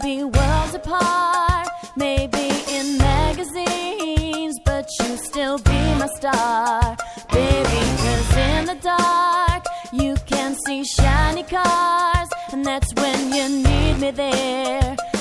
be worlds apart, maybe in magazines, but you still be my star, baby. 'Cause in the dark you can see shiny cars, and that's when you need me there.